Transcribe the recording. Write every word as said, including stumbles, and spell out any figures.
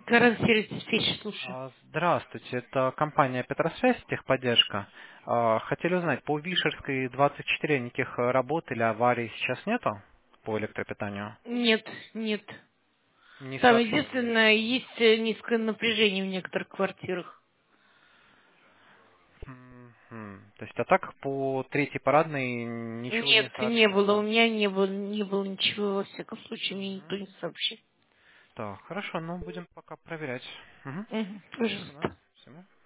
Гарантировать диспетчер, слушаю. А, Здравствуйте, это компания Петросвязь, техподдержка. А, Хотели узнать, по Вишерской двадцать четыре никаких э, работ или аварий сейчас нету по электропитанию? Нет, нет. Не Там сообщили. единственное, есть э, низкое напряжение в некоторых квартирах. Мгм. То есть, а так по третьей парадной ничего не Нет, не сообщили, было. У да? меня не было, не было ничего, во всяком случае, мне никто Мгм. не сообщил. Так, хорошо, ну будем пока проверять. Мгм. Мгм, Да, пожалуйста. всего.